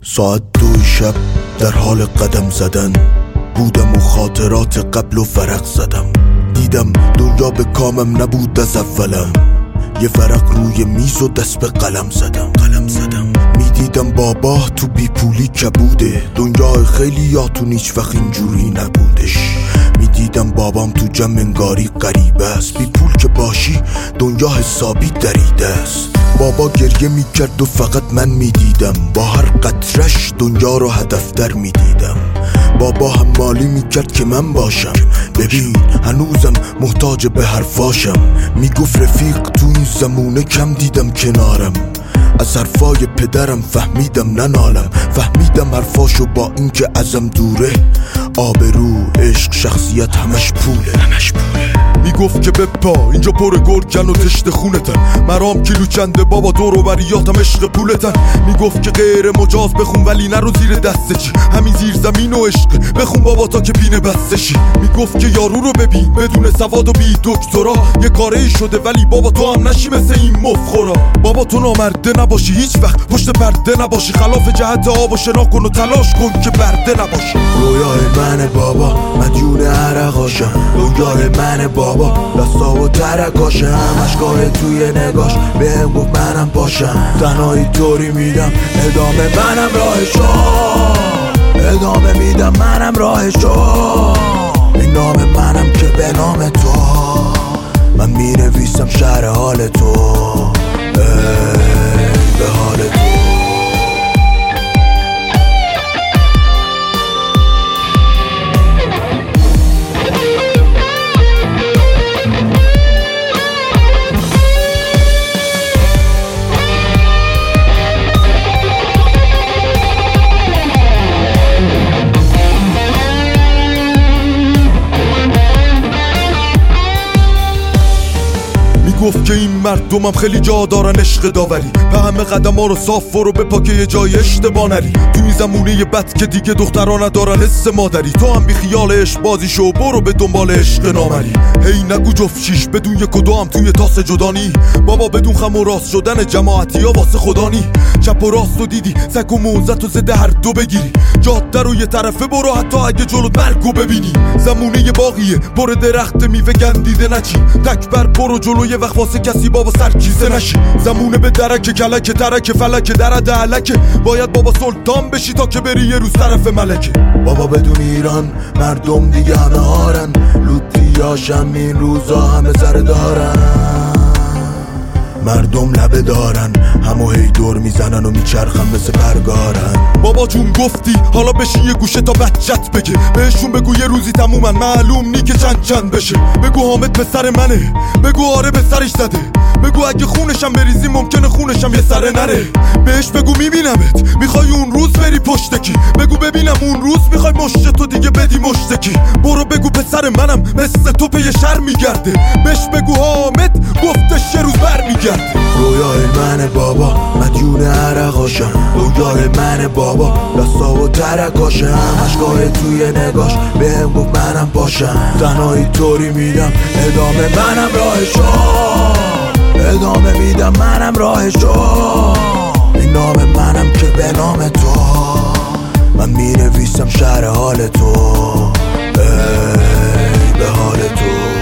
ساعت 2 شب در حال قدم زدن بودم و خاطرات قبل و ورق زدم. دیدم دنیا به کامم نبود از اولم، یه ورق روی میز و دست به قلم زدم. میدیدم بابا تو بیپولی کبوده، دنیا خیلی یاتون هیچ وقت اینجوری نبودش. میدیدم بابام تو جمع انگاری غریبه است، بی پول که باشی دنیا حسابی دریده است. بابا گریه میکرد و فقط من میدیدم، با هر قطرش دنیا رو هدف در میدیدم. بابا هم مالی میکرد که من باشم، ببین هنوزم محتاج به حرفاشم. میگفت رفیق تو این زمونه کم دیدم کنارم، از حرفای پدرم فهمیدم ننالم. فهمیدم حرفاشو با اینکه ازم دوره، آبرو عشق شخصیت همش پوله. میگفت که بپا اینجا پر گرگن و تشت خونتن، مرام کیلو چنده بابا دور و بریاتم عشق پولتن. میگفت که غیر مجاز بخون ولی نرو زیر دستشی، همین زیر زمین و عشق بخون بابا تا که پینه بستشی. میگفت که یارو رو ببین بدون سواد و بی دکترا، یه کاری شده ولی بابا تو هم نشی مثل این مفخورا. بابا تو نامرده نباشی، هیچ وقت پشت پرده نباشی، خلاف جهت آب و شنا کن و تلاش کن که برده نباشی. رویای من بابا مدیون عرقاشم، دنیای من بابا دستا و ترکاشم. اشکای توی نگاش بهم گفت منم باشم، تنهایی طوری میدم ادامه منم راهشو، ادامه میدم منم راهشو. این نام منم که به نام تو، من مینویسم شهر حال تو، به حال تو. گفت که این مردمم خیلی جا دارن عشق داوری، به همه قدم ها رو صاف رو به پاکه یه جای اشتباه نری. تو این زمونه بد که دیگه دخترها ندارن حس مادری، تو هم بی خیال عشق بازی شو برو به دنبال عشق نامری. هی نگو جفت شیش بدون یک و دو هم توی تاس جدانی، بابا بدون خم و راست شدن جماعتی ها واسه خدانی. چپ و راست رو دیدی سگ و موزت و زده هر دو بگیری، جاده رو یه طرفه برو حتی اگه جلو مرگو ببینی. زمونه باقیه پر درخت میوه گندیده نچی، تک بر برو جلوی وقت واسه کسی بابا سرکیزه نشی. زمونه به درک کلک ترک فلک درد علکه، باید بابا سلطان بشی تا که بری یه روز طرف ملکه. بابا بدون ایران مردم دیگه همه هارن، لوتیاشم این روزا همه سر دارن. مردم لبه دارن همو هی دور میزنن و میچرخن مثل پرگارن. بابا جون گفتی حالا بشین یه گوشه تا بچت بگه، بهشون بگو یه روزی تمومن معلوم نی که چند بشه. بگو حامد پسر منه، بگو آره به سرش زده، بگو اگه خونشم بریزی ممکنه خونشم یه سره نره. بهش بگو میبینمت میخوای اون روز بری پشتکی، بگو ببینم اون روز میخوای مشت تو دیگه بدی مشتکی. برو بگو پسر منم مثل تو پی شر میگرده، بهش بگو حامد گفتش یه روز بر میگرده. رویای من بابا مدیون عرقاشم، دنیای من بابا دستا و ترکاشم. اشکای توی نگاش بهم گفت منم باشم، تنهایی طوری میدم ادامه منم راهشو، ادامه میدم منم راهشو. این نام منم که به نام تو، من مینویسم شهر حال تو، به حال تو.